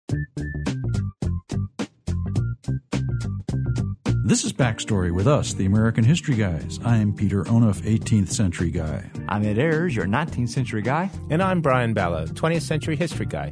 This is Backstory with us, the American History Guys. I'm Peter Onuf, 18th Century Guy. I'm Ed Ayers, your 19th Century Guy. And I'm Brian Ballo, 20th Century History Guy.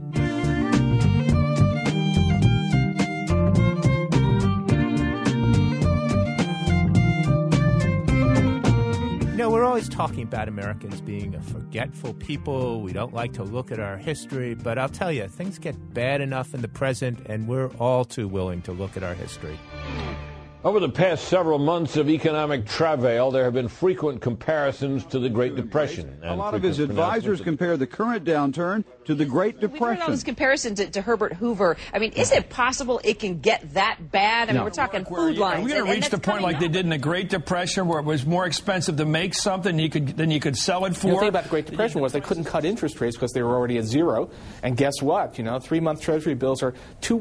You know, we're always talking about Americans being a forgetful people. We don't like to look at our history. But I'll tell you, things get bad enough in the present, and we're all too willing to look at our history. Over the past several months of economic travail, there have been frequent comparisons to the Great Depression. A lot of his advisors compare the current downturn to the Great Depression. We've heard all this comparison to Herbert Hoover. I mean, is it possible it can get that bad? I mean, we're talking food lines. Are we going to reach the point like they did in the Great Depression where it was more expensive to make something than you could sell it for? The thing about the Great Depression was they couldn't cut interest rates because they were already at zero. And guess what? 3-month Treasury bills are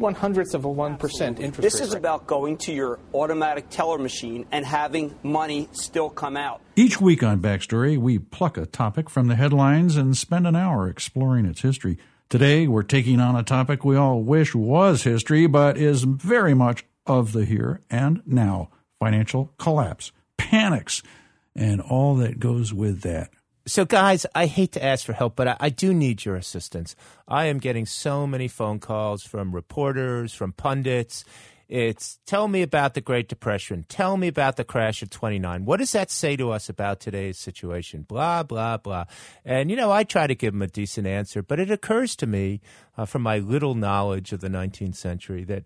0.02% interest This rate. is about going to your automatic teller machine and having money still come out. Each week on Backstory, we pluck a topic from the headlines and spend an hour exploring its history. Today, we're taking on a topic we all wish was history, but is very much of the here and now. Financial collapse, panics, and all that goes with that. So, guys, I hate to ask for help, but I do need your assistance. I am getting so many phone calls from reporters, from pundits. It's, tell me about the Great Depression. Tell me about the crash of 29. What does that say to us about today's situation? Blah, blah, blah. And, I try to give them a decent answer, but it occurs to me from my little knowledge of the 19th century that,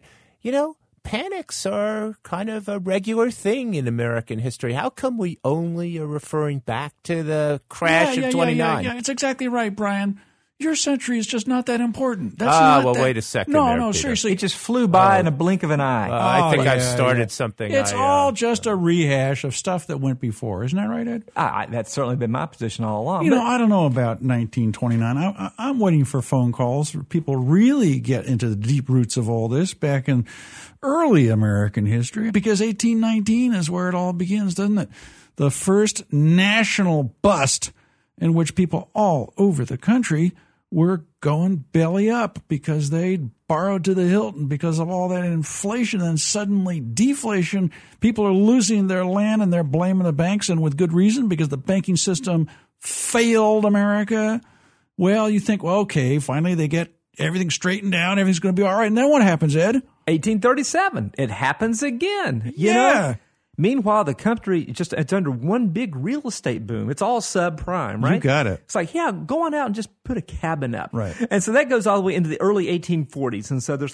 panics are kind of a regular thing in American history. How come we only are referring back to the crash of 29? Yeah, it's exactly right, Brian. Your century is just not that important. That's wait a second. No, Peter. seriously. It just flew by in a blink of an eye. I think I've started something. It's all just a rehash of stuff that went before. Isn't that right, Ed? That's certainly been my position all along. I don't know about 1929. I'm waiting for phone calls where people really get into the deep roots of all this back in early American history, because 1819 is where it all begins, doesn't it? The first national bust in which people all over the country were going belly up because they'd borrowed to the Hilton because of all that inflation, and suddenly deflation. People are losing their land and they're blaming the banks, and with good reason, because the banking system failed America. Well, you think, okay, finally they get everything straightened out, everything's going to be all right. And then what happens, Ed? 1837. It happens again. You Yeah. know? Meanwhile, the country it's under one big real estate boom. It's all subprime, right? You got it. It's like, go on out and just put a cabin up. Right. And so that goes all the way into the early 1840s. And so there's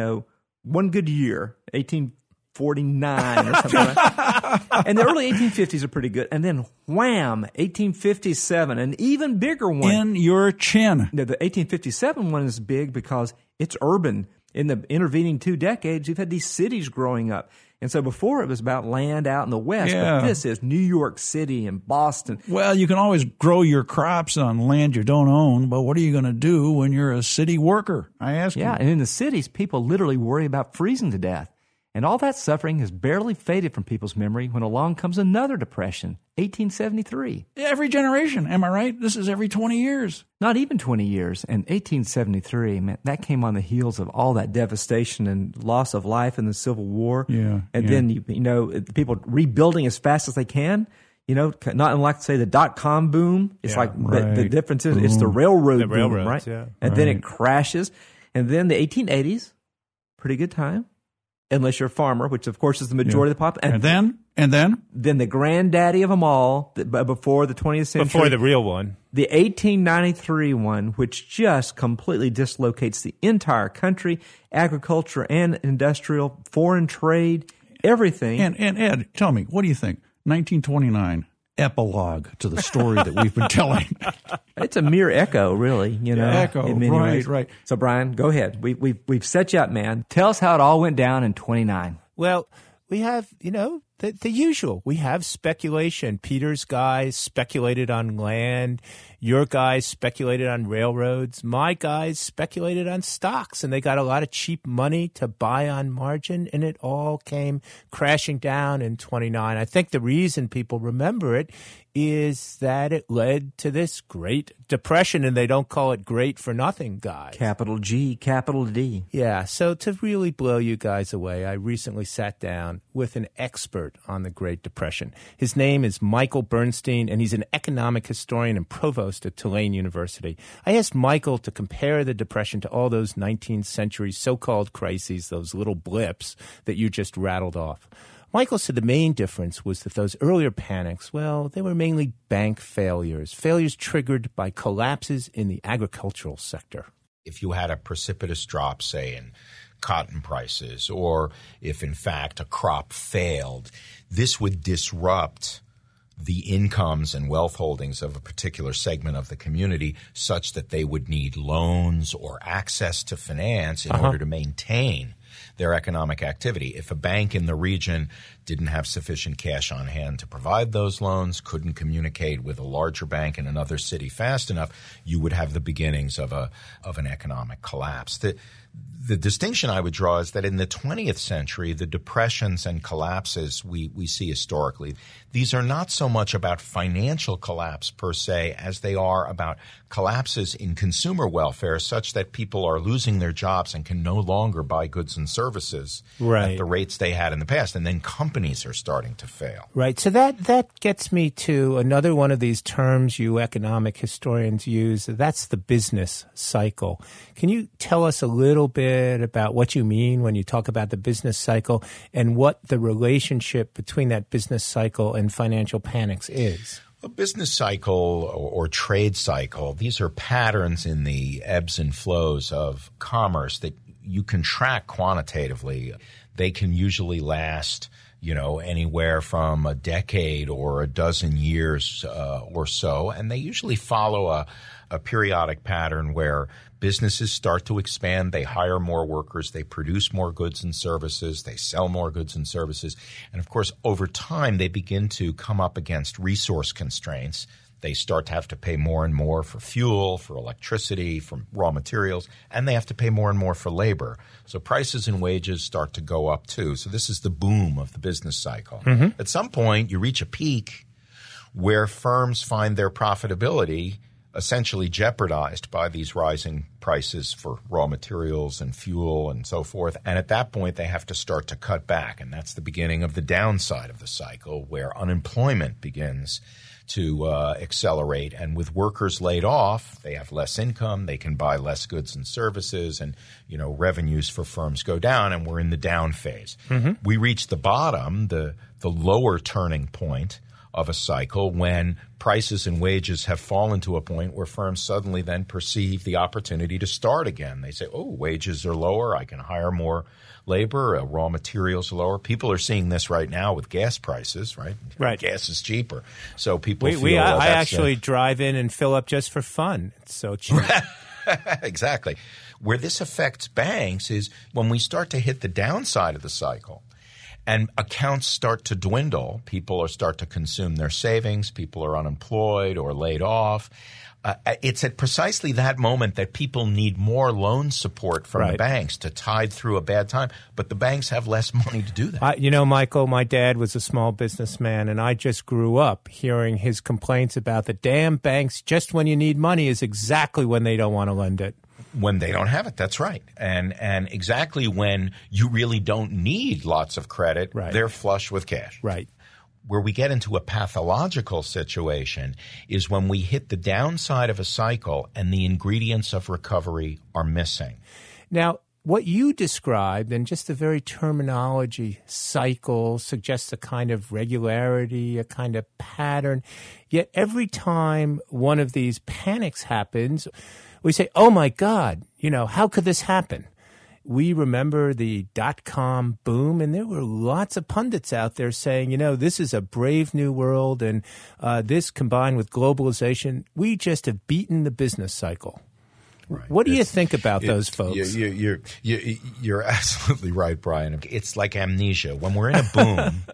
one good year, 1849 or something. Right? And the early 1850s are pretty good. And then wham, 1857, an even bigger one. In your chin. The 1857 one is big because it's urban. In the intervening 2 decades, you've had these cities growing up. And so before it was about land out in the West, Yeah. but this is New York City and Boston. Well, you can always grow your crops on land you don't own, but what are you going to do when you're a city worker? I ask you. Yeah, and in the cities, people literally worry about freezing to death. And all that suffering has barely faded from people's memory when along comes another depression, 1873. Every generation, am I right? This is every 20 years. Not even 20 years. And 1873, man, that came on the heels of all that devastation and loss of life in the Civil War. Yeah. And then, people rebuilding as fast as they can. Not unlike, say, the dot-com boom. It's the difference is it's the railroad boom, right? Yeah. And then it crashes. And then the 1880s, pretty good time. Unless you're a farmer, which of course is the majority of the population. And then? Then the granddaddy of them all, before the 20th century. Before the real one. The 1893 one, which just completely dislocates the entire country, agriculture and industrial, foreign trade, everything. And Ed, tell me, what do you think? 1929, epilogue to the story that we've been telling. It's a mere echo, really. Echo, in many ways. Right. So, Brian, go ahead. We've set you up, man. Tell us how it all went down in 29. Well, we have, the usual. We have speculation. Peter's guys speculated on land. Your guys speculated on railroads. My guys speculated on stocks, and they got a lot of cheap money to buy on margin, and it all came crashing down in 29. I think the reason people remember it is that it led to this Great Depression, and they don't call it great for nothing, guys. Capital G, capital D. Yeah, so to really blow you guys away, I recently sat down with an expert on the Great Depression. His name is Michael Bernstein, and he's an economic historian and provost at Tulane University. I asked Michael to compare the Depression to all those 19th century so-called crises, those little blips that you just rattled off. Michael said the main difference was that those earlier panics, well, they were mainly bank failures triggered by collapses in the agricultural sector. If you had a precipitous drop, say, in cotton prices, or if, in fact, a crop failed, this would disrupt the incomes and wealth holdings of a particular segment of the community such that they would need loans or access to finance in order to maintain their economic activity. If a bank in the region didn't have sufficient cash on hand to provide those loans, couldn't communicate with a larger bank in another city fast enough, you would have the beginnings of an economic collapse. The distinction I would draw is that in the 20th century, the depressions and collapses we see historically, these are not so much about financial collapse per se as they are about collapses in consumer welfare such that people are losing their jobs and can no longer buy goods and services at the rates they had in the past. And then companies are starting to fail. Right. So that gets me to another one of these terms you economic historians use. That's the business cycle. Can you tell us a little bit about what you mean when you talk about the business cycle and what the relationship between that business cycle and financial panics is? A business cycle or trade cycle, these are patterns in the ebbs and flows of commerce that you can track quantitatively. They can usually last, anywhere from a decade or a dozen years or so, and they usually follow a periodic pattern where businesses start to expand, they hire more workers, they produce more goods and services, they sell more goods and services, and of course, over time, they begin to come up against resource constraints. They start to have to pay more and more for fuel, for electricity, for raw materials, and they have to pay more and more for labor. So prices and wages start to go up too. So this is the boom of the business cycle. Mm-hmm. At some point, you reach a peak where firms find their profitability essentially jeopardized by these rising prices for raw materials and fuel and so forth. And at that point, they have to start to cut back. And that's the beginning of the downside of the cycle where unemployment begins to accelerate. And with workers laid off, they have less income, they can buy less goods and services, and revenues for firms go down, and we're in the down phase. Mm-hmm. We reach the bottom, the lower turning point of a cycle when prices and wages have fallen to a point where firms suddenly then perceive the opportunity to start again. They say, wages are lower, I can hire more labor, raw materials are lower. People are seeing this right now with gas prices, right? Right. Gas is cheaper. So people I actually drive in and fill up just for fun. It's so cheap. Exactly. Where this affects banks is when we start to hit the downside of the cycle and accounts start to dwindle, people start to consume their savings, people are unemployed or laid off. It's at precisely that moment that people need more loan support from the banks to tide through a bad time. But the banks have less money to do that. Michael, my dad was a small businessman, and I just grew up hearing his complaints about the damn banks. Just when you need money is exactly when they don't want to lend it. When they don't have it, that's right. And exactly when you really don't need lots of credit, they're flush with cash. Right. Where we get into a pathological situation is when we hit the downside of a cycle and the ingredients of recovery are missing. Now, what you described, and just the very terminology, cycle, suggests a kind of regularity, a kind of pattern. Yet every time one of these panics happens, we say, oh my God, how could this happen? We remember the dot-com boom, and there were lots of pundits out there saying, this is a brave new world, and this combined with globalization, we just have beaten the business cycle. Right. What do you think about those folks? You're absolutely right, Brian. It's like amnesia. When we're in a boom,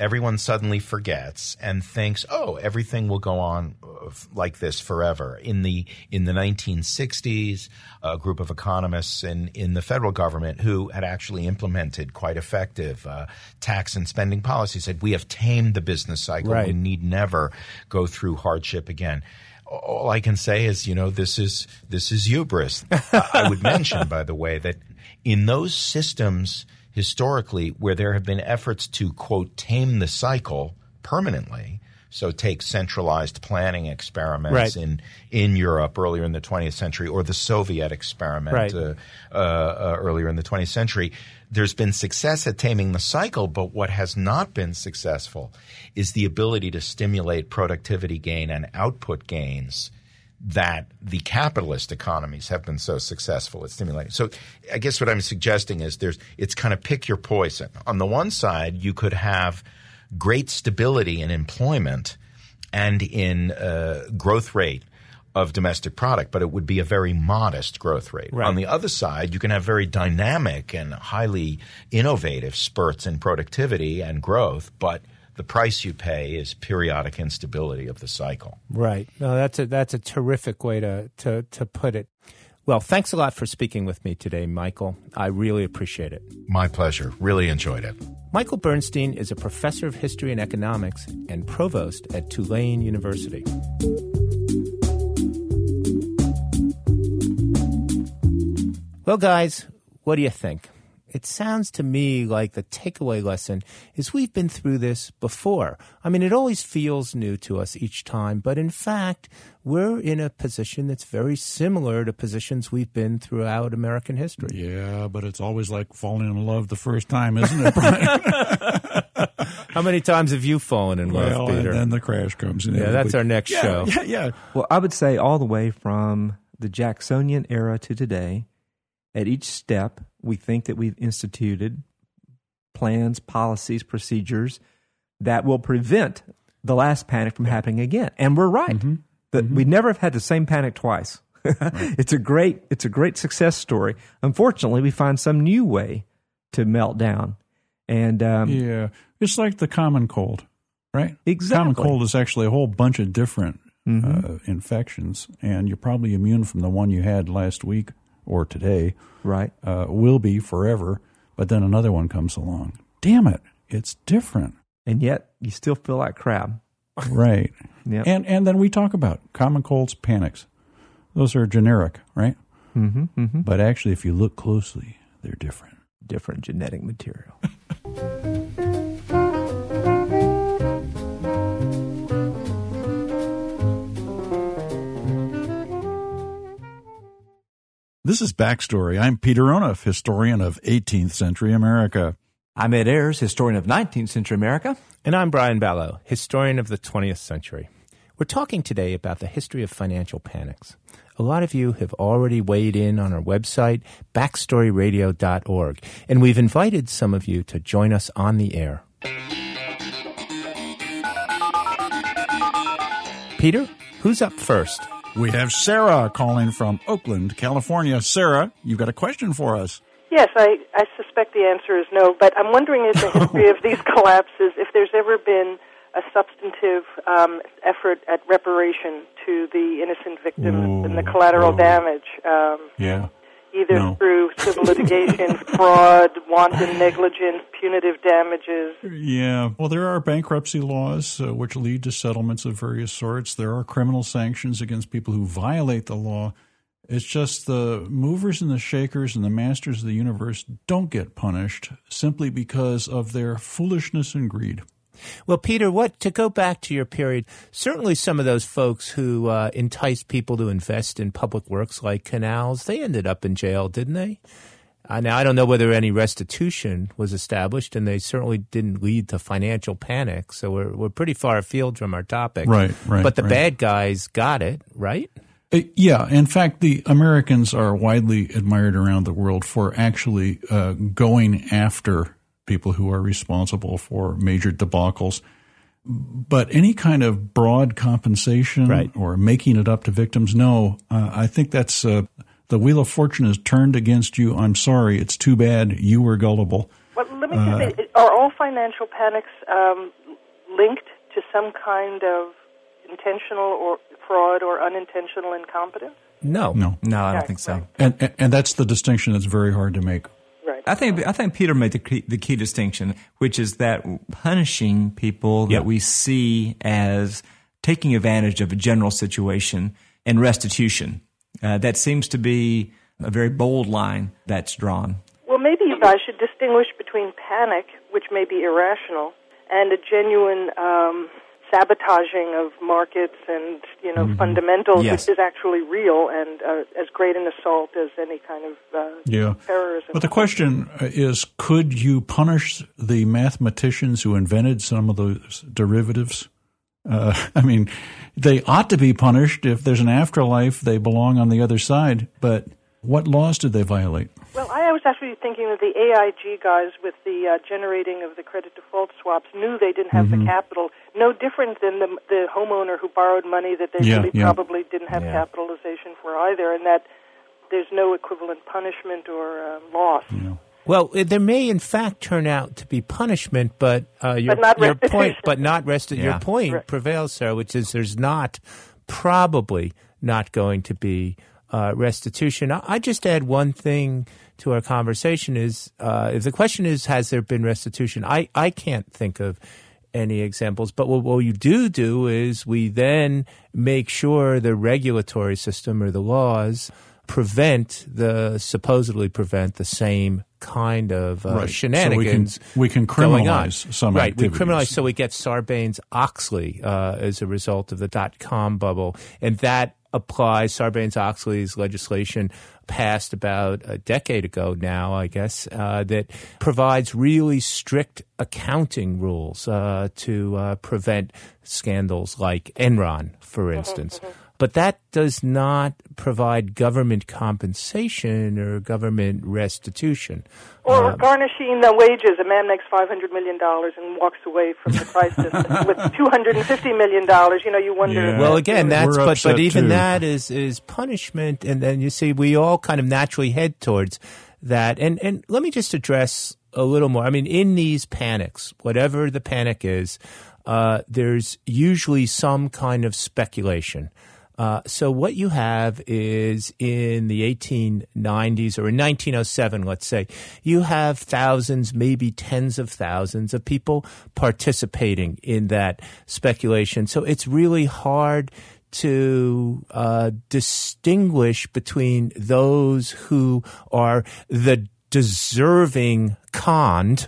everyone suddenly forgets and thinks, oh, everything will go on like this forever. In the 1960s, a group of economists in the federal government who had actually implemented quite effective tax and spending policies said, we have tamed the business cycle. Right. We need never go through hardship again. All I can say is, this is hubris. I would mention, by the way, that in those systems historically where there have been efforts to, quote, tame the cycle permanently, so take centralized planning experiments in Europe earlier in the 20th century, or the Soviet experiment earlier in the 20th century, there's been success at taming the cycle, but what has not been successful is the ability to stimulate productivity gain and output gains that the capitalist economies have been so successful at stimulating. So I guess what I'm suggesting is it's kind of pick your poison. On the one side, you could have great stability in employment and in growth rate of domestic product, but it would be a very modest growth rate. Right. On the other side, you can have very dynamic and highly innovative spurts in productivity and growth, but the price you pay is periodic instability of the cycle. Right. No, that's a terrific way to put it. Well, thanks a lot for speaking with me today, Michael. I really appreciate it. My pleasure. Really enjoyed it. Michael Bernstein is a professor of history and economics and provost at Tulane University. Well, guys, what do you think? It sounds to me like the takeaway lesson is we've been through this before. I mean, it always feels new to us each time, but in fact, we're in a position that's very similar to positions we've been throughout American history. Yeah, but it's always like falling in love the first time, isn't it, Brian? How many times have you fallen in love, Peter? And then the crash comes in. Yeah, that's our next show. Yeah. Well, I would say all the way from the Jacksonian era to today, at each step, we think that we've instituted plans, policies, procedures that will prevent the last panic from happening again. And we're right. That we never have had the same panic twice. Right. It's a great success story. Unfortunately, we find some new way to melt down. And it's like the common cold, right? Exactly. Common cold is actually a whole bunch of different infections, and you're probably immune from the one you had last week or today, right? Will be forever, but then another one comes along. Damn it, it's different. And yet, you still feel like crap. Right. Yep. And then we talk about common colds, panics. Those are generic, right? But actually, if you look closely, they're different. Different genetic material. This is Backstory. I'm Peter Onuf, historian of 18th century America. I'm Ed Ayers, historian of 19th century America. And I'm Brian Ballo, historian of the 20th century. We're talking today about the history of financial panics. A lot of you have already weighed in on our website, backstoryradio.org, and we've invited some of you to join us on the air. Peter, who's up first? We have Sarah calling from Oakland, California. Sarah, you've got a question for us. Yes, I suspect the answer is no, but I'm wondering if the history of these collapses, if there's ever been a substantive effort at reparation to the innocent victims and the collateral damage, either through civil litigation, fraud, wanton negligence, punitive damages. Yeah, well, there are bankruptcy laws which lead to settlements of various sorts. There are criminal sanctions against people who violate the law. It's just the movers and the shakers and the masters of the universe don't get punished simply because of their foolishness and greed. Well, Peter, to go back to your period, certainly some of those folks who enticed people to invest in public works like canals, they ended up in jail, didn't they? Now, I don't know whether any restitution was established, and they certainly didn't lead to financial panic, so we're pretty far afield from our topic. Right. But the bad guys got it, right? Yeah. In fact, the Americans are widely admired around the world for actually going after people who are responsible for major debacles. But any kind of broad compensation or making it up to victims, no. I think that's the wheel of fortune is turned against you. I'm sorry. It's too bad you were gullible. Well, let me just say, are all financial panics linked to some kind of intentional or fraud or unintentional incompetence? No, I don't think so. And that's the distinction that's very hard to make. Right. I think Peter made the key distinction, which is that punishing people that we see as taking advantage of a general situation and restitution. That seems to be a very bold line that's drawn. Well, maybe you guys should distinguish between panic, which may be irrational, and a genuine sabotaging of markets and, fundamentals, which is actually real and as great an assault as any kind of terrorism. But the question is, could you punish the mathematicians who invented some of those derivatives? They ought to be punished. If there's an afterlife, they belong on the other side. But what laws did they violate? Well, I was actually thinking that the AIG guys with the generating of the credit default swaps knew they didn't have the capital. No different than the homeowner who borrowed money that they probably didn't have capitalization for either, and that there's no equivalent punishment or loss. Yeah. Well, there may in fact turn out to be punishment, but your point, your point prevails, Sarah, which is there's probably not going to be restitution. I just add one thing to our conversation is if the question is, has there been restitution? I can't think of any examples, but what you do is we then make sure the regulatory system or the laws supposedly prevent the same kind of shenanigans. So we can criminalize some activities. We criminalize, so we get Sarbanes-Oxley as a result of the .com bubble, and that applies. Sarbanes-Oxley's legislation passed about a decade ago now, I guess, that provides really strict accounting rules to prevent scandals like Enron, for instance. But that does not provide government compensation or government restitution. Or garnishing the wages. A man makes $500 million and walks away from the crisis with $250 million. You wonder. Yeah. Well, again, but even too. That is punishment. And then you see, we all kind of naturally head towards that. And let me just address a little more. In these panics, whatever the panic is, there's usually some kind of speculation. So what you have is in the 1890s or in 1907, let's say, you have thousands, maybe tens of thousands of people participating in that speculation. So it's really hard to distinguish between those who are the deserving conned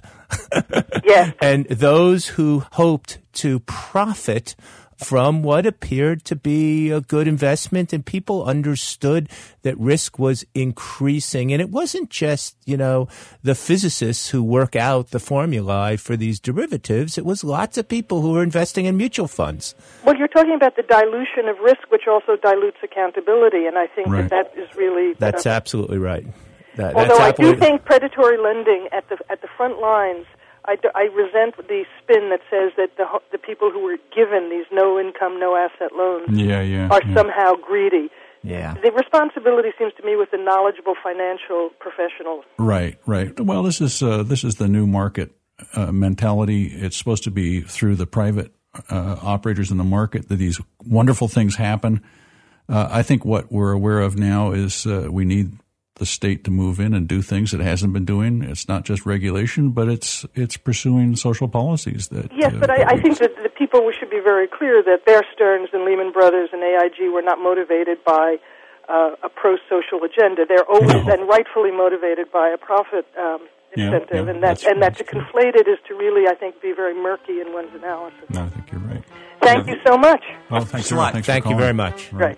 and those who hoped to profit from what appeared to be a good investment, and people understood that risk was increasing. And it wasn't just, the physicists who work out the formulae for these derivatives. It was lots of people who were investing in mutual funds. Well, you're talking about the dilution of risk, which also dilutes accountability, and I think that is really... That's absolutely right. Although I do think predatory lending at the front lines, I resent the spin that says that the people who were given these no-income, no-asset loans are somehow greedy. Yeah. The responsibility seems to me with the knowledgeable financial professionals. Right. Well, this is the new market mentality. It's supposed to be through the private operators in the market that these wonderful things happen. I think what we're aware of now is we need the state to move in and do things it hasn't been doing. It's not just regulation, but it's pursuing social policies that. Yes, but I think that the people should be very clear that Bear Stearns and Lehman Brothers and AIG were not motivated by a pro-social agenda. They're always and rightfully motivated by a profit incentive, and that to conflate it is to really, I think, be very murky in one's analysis. No, I think you're right. Thank you so much. Well, thanks a lot. Thank you very much. Right.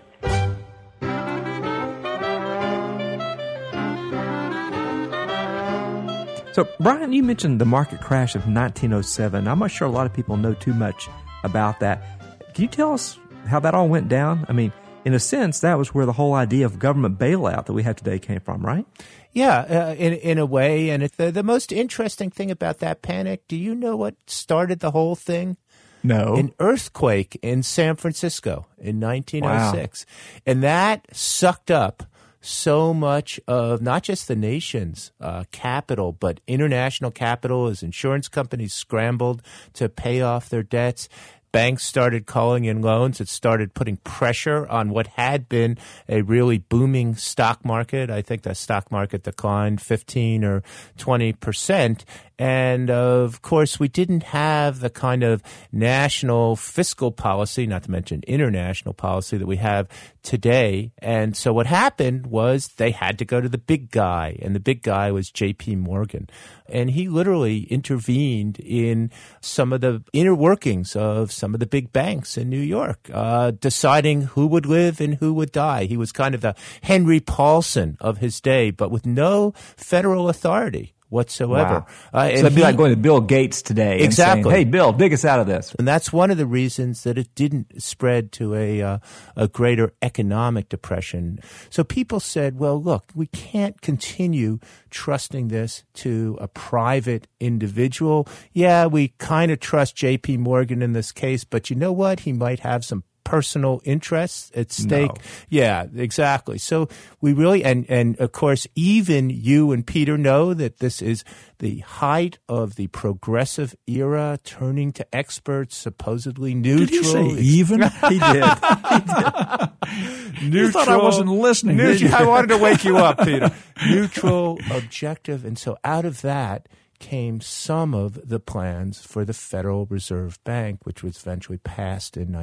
So, Brian, you mentioned the market crash of 1907. I'm not sure a lot of people know too much about that. Can you tell us how that all went down? In a sense, that was where the whole idea of government bailout that we have today came from, right? Yeah, in a way. And the most interesting thing about that panic, do you know what started the whole thing? No. An earthquake in San Francisco in 1906. Wow. And that sucked up so much of not just the nation's capital, but international capital as insurance companies scrambled to pay off their debts. Banks started calling in loans. It started putting pressure on what had been a really booming stock market. I think the stock market declined 15 or 20%. And, of course, we didn't have the kind of national fiscal policy, not to mention international policy, that we have today. And so what happened was they had to go to the big guy, and the big guy was J.P. Morgan. And he literally intervened in some of the inner workings of some of the big banks in New York, deciding who would live and who would die. He was kind of the Henry Paulson of his day, but with no federal authority whatsoever. Wow. So it'd be like going to Bill Gates today exactly. and saying, hey, Bill, dig us out of this. And that's one of the reasons that it didn't spread to a greater economic depression. So people said, well, look, we can't continue trusting this to a private individual. Yeah, we kind of trust J.P. Morgan in this case, but you know what? He might have some personal interests at stake. No. Yeah, exactly. So we really, and of course, even you and Peter know that this is the height of the progressive era, turning to experts, supposedly neutral. Did you say even? He did. You thought I wasn't listening. I wanted to wake you up, Peter. Neutral, objective. And so out of that came some of the plans for the Federal Reserve Bank, which was eventually passed in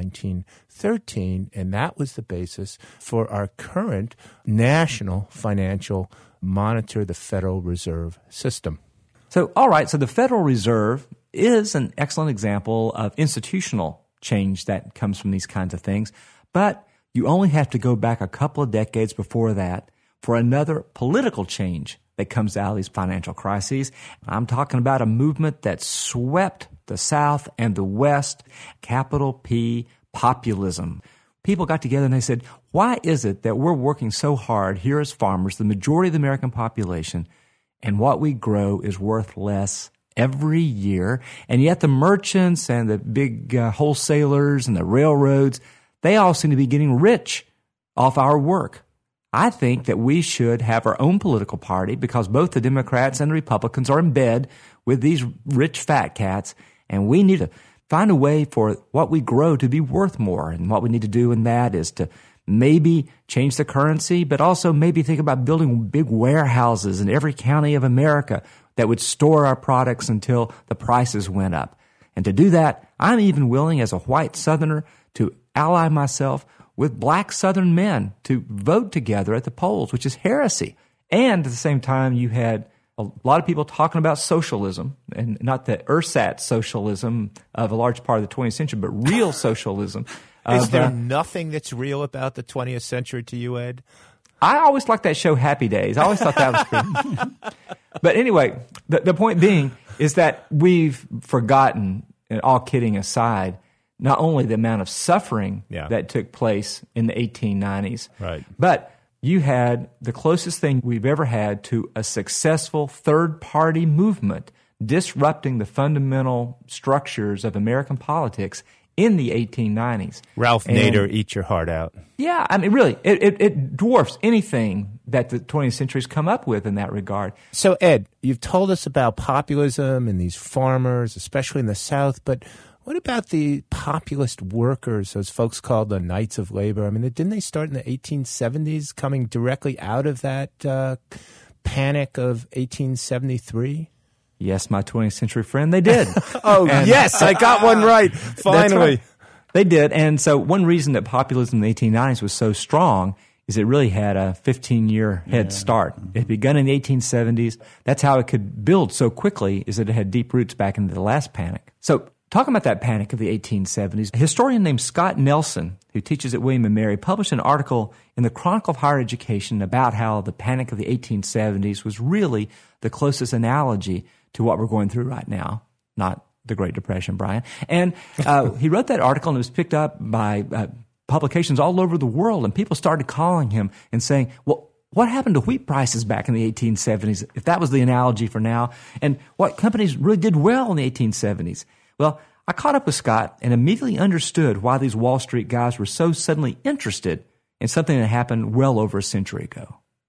1913, and that was the basis for our current national financial monitor, the Federal Reserve System. So, all right, so the Federal Reserve is an excellent example of institutional change that comes from these kinds of things, but you only have to go back a couple of decades before that for another political change that comes out of these financial crises. I'm talking about a movement that swept the South and the West, capital P, populism. People got together and they said, why is it that we're working so hard here as farmers, the majority of the American population, and what we grow is worth less every year, and yet the merchants and the big wholesalers and the railroads, they all seem to be getting rich off our work. I think that we should have our own political party because both the Democrats and the Republicans are in bed with these rich fat cats, and we need to find a way for what we grow to be worth more. And what we need to do in that is to maybe change the currency, but also maybe think about building big warehouses in every county of America that would store our products until the prices went up. And to do that, I'm even willing as a white Southerner to ally myself with black Southern men to vote together at the polls, which is heresy. And at the same time, you had a lot of people talking about socialism, and not the ersatz socialism of a large part of the 20th century, but real socialism. Is there nothing that's real about the 20th century to you, Ed? I always liked that show, Happy Days. I always thought that was pretty. But anyway, the point being is that we've forgotten, and all kidding aside, not only the amount of suffering that took place in the 1890s, right, but you had the closest thing we've ever had to a successful third-party movement disrupting the fundamental structures of American politics in the 1890s. Ralph Nader, eat your heart out. Yeah, I mean, really, it dwarfs anything that the 20th century's come up with in that regard. So, Ed, you've told us about populism and these farmers, especially in the South, but what about the populist workers, those folks called the Knights of Labor? I mean, didn't they start in the 1870s, coming directly out of that panic of 1873? Yes, my 20th century friend, they did. Yes, I got one right, finally. Right. They did, and so one reason that populism in the 1890s was so strong is it really had a 15-year head start. It had begun in the 1870s. That's how it could build so quickly, is that it had deep roots back into the last panic. So talking about that panic of the 1870s, a historian named Scott Nelson, who teaches at William & Mary, published an article in the Chronicle of Higher Education about how the panic of the 1870s was really the closest analogy to what we're going through right now, not the Great Depression, Brian. And he wrote that article, and it was picked up by publications all over the world, and people started calling him and saying, well, what happened to wheat prices back in the 1870s, if that was the analogy for now? And what companies really did well in the 1870s? Well, I caught up with Scott and immediately understood why these Wall Street guys were so suddenly interested in something that happened well over a century ago.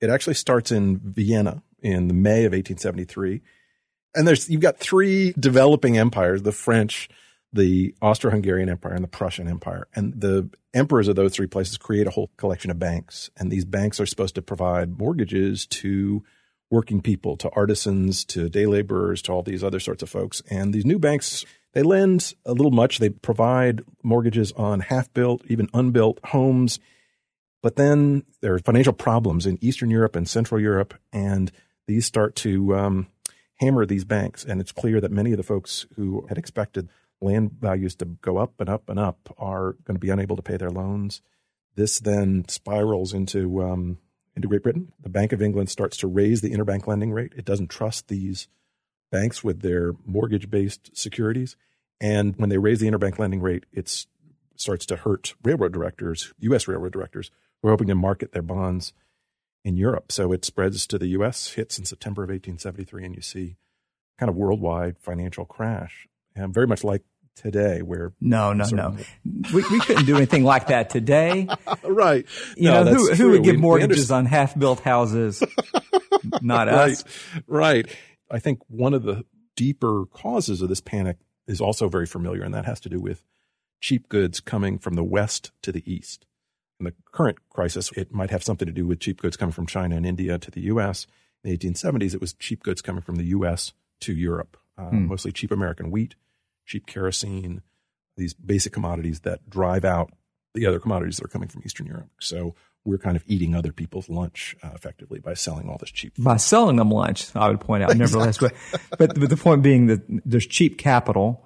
It actually starts in Vienna in the May of 1873. And you've got three developing empires, the French, the Austro-Hungarian Empire, and the Prussian Empire. And the emperors of those three places create a whole collection of banks. And these banks are supposed to provide mortgages to working people, to artisans, to day laborers, to all these other sorts of folks. And these new banks, they lend a little much. They provide mortgages on half-built, even unbuilt homes. But then there are financial problems in Eastern Europe and Central Europe, and these start to hammer these banks. And it's clear that many of the folks who had expected land values to go up and up and up are going to be unable to pay their loans. This then spirals into Great Britain. The Bank of England starts to raise the interbank lending rate. It doesn't trust these banks with their mortgage-based securities. And when they raise the interbank lending rate, it starts to hurt railroad directors, U.S. railroad directors, who are hoping to market their bonds in Europe. So it spreads to the U.S., hits in September of 1873, and you see kind of worldwide financial crash. And very much like today, where no. We couldn't do anything like that today. Right. Who would give mortgages on half-built houses? Not us. Right. I think one of the deeper causes of this panic is also very familiar, and that has to do with cheap goods coming from the West to the East. In the current crisis, it might have something to do with cheap goods coming from China and India to the U.S. In the 1870s, it was cheap goods coming from the U.S. to Europe, mostly cheap American wheat, cheap kerosene, these basic commodities that drive out the other commodities that are coming from Eastern Europe. So we're kind of eating other people's lunch effectively by selling all this cheap food. By selling them lunch, I would point out, nevertheless. But the point being that there's cheap capital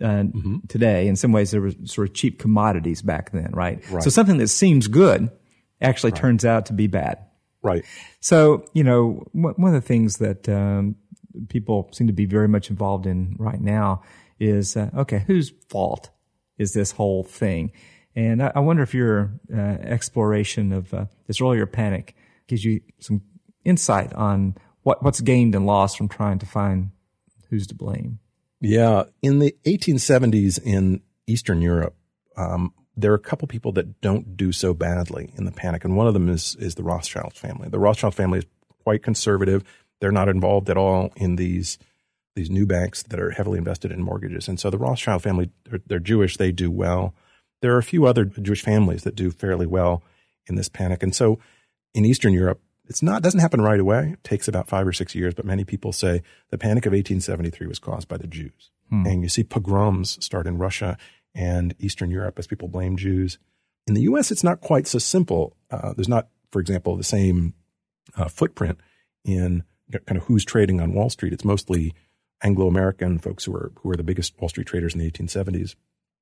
today. In some ways, there were sort of cheap commodities back then, right? So something that seems good actually turns out to be bad. Right. So, one of the things that people seem to be very much involved in right now is, whose fault is this whole thing? And I wonder if your exploration of this earlier panic gives you some insight on what's gained and lost from trying to find who's to blame. Yeah. In the 1870s in Eastern Europe, there are a couple people that don't do so badly in the panic, and one of them is the Rothschild family. The Rothschild family is quite conservative. They're not involved at all in these new banks that are heavily invested in mortgages. And so the Rothschild family, they're Jewish. They do well. There are a few other Jewish families that do fairly well in this panic. And so in Eastern Europe, it doesn't happen right away. It takes about 5 or 6 years, but many people say the Panic of 1873 was caused by the Jews. And you see pogroms start in Russia and Eastern Europe as people blame Jews. In the U.S., it's not quite so simple. There's not, for example, the same footprint in kind of who's trading on Wall Street. It's mostly Anglo-American folks who are the biggest Wall Street traders in the 1870s.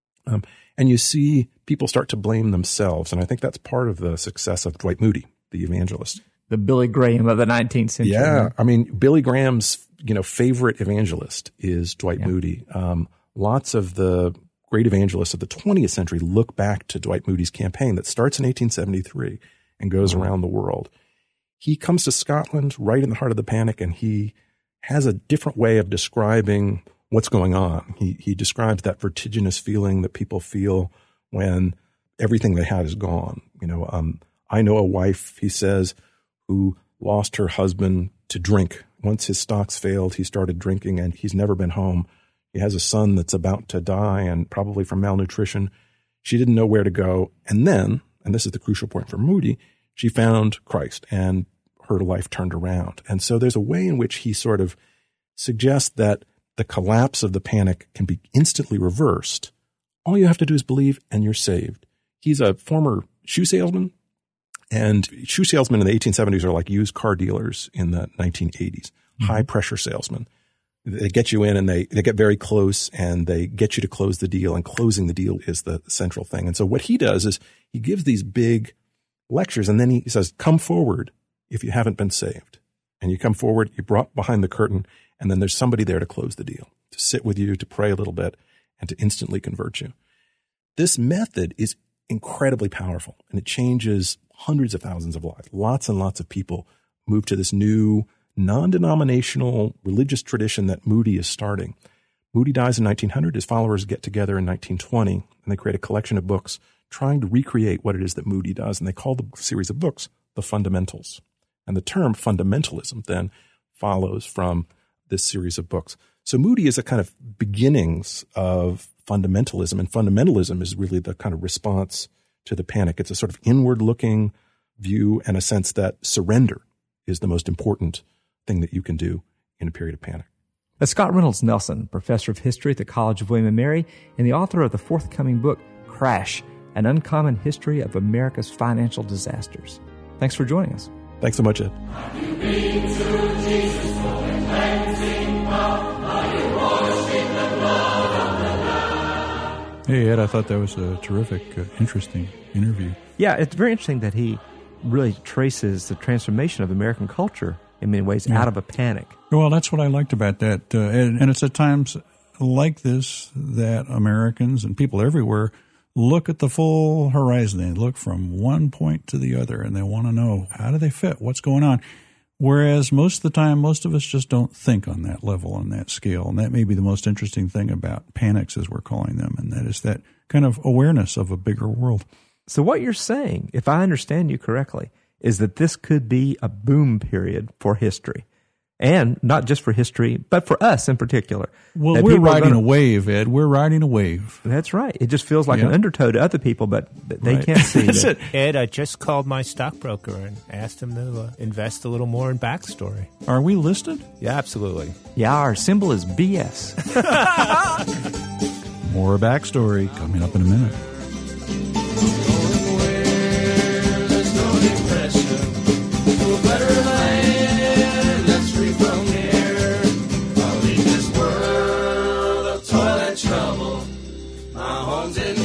And you see people start to blame themselves. And I think that's part of the success of Dwight Moody, the evangelist. The Billy Graham of the 19th century. Yeah. I mean, Billy Graham's, favorite evangelist is Dwight Moody. Lots of the great evangelists of the 20th century look back to Dwight Moody's campaign that starts in 1873 and goes around the world. He comes to Scotland right in the heart of the panic, and he has a different way of describing what's going on. He describes that vertiginous feeling that people feel when everything they had is gone. I know a wife, he says, who lost her husband to drink. Once his stocks failed, he started drinking, and he's never been home. He has a son that's about to die, and probably from malnutrition. She didn't know where to go. And then, and this is the crucial point for Moody, she found Christ, and her life turned around. And so there's a way in which he sort of suggests that the collapse of the panic can be instantly reversed. All you have to do is believe, and you're saved. He's a former shoe salesman. And shoe salesmen in the 1870s are like used car dealers in the 1980s, high pressure salesmen. They get you in and they get very close and they get you to close the deal, and closing the deal is the central thing. And so what he does is he gives these big lectures, and then he says, come forward if you haven't been saved. And you come forward, you're brought behind the curtain, and then there's somebody there to close the deal, to sit with you, to pray a little bit, and to instantly convert you. This method is incredibly powerful, and it changes hundreds of thousands of lives. Lots and lots of people move to this new non-denominational religious tradition that Moody is starting. Moody dies in 1900. His followers get together in 1920, and they create a collection of books trying to recreate what it is that Moody does. And they call the series of books The Fundamentals. And the term fundamentalism then follows from this series of books. So Moody is a kind of beginnings of fundamentalism, and fundamentalism is really the kind of response to the panic. It's a sort of inward-looking view and a sense that surrender is the most important thing that you can do in a period of panic. That's Scott Reynolds Nelson, professor of history at the College of William & Mary and the author of the forthcoming book, Crash, An Uncommon History of America's Financial Disasters. Thanks for joining us. Thanks so much, Ed. Hey, Ed, I thought that was a terrific, interesting interview. Yeah, it's very interesting that he really traces the transformation of American culture in many ways out of a panic. Well, that's what I liked about that. And it's at times like this that Americans and people everywhere look at the full horizon. They look from one point to the other, and they want to know, how do they fit? What's going on? Whereas most of the time, most of us just don't think on that level, on that scale. And that may be the most interesting thing about panics, as we're calling them, and that is that kind of awareness of a bigger world. So what you're saying, if I understand you correctly, is that this could be a boom period for history. And not just for history, but for us in particular. Well, we're riding a wave, Ed. We're riding a wave. That's right. It just feels like an undertow to other people, but they can't see it. Ed, I just called my stockbroker and asked him to invest a little more in Backstory. Are we listed? Yeah, absolutely. Yeah, our symbol is BS. More Backstory coming up in a minute. Trouble. My home's in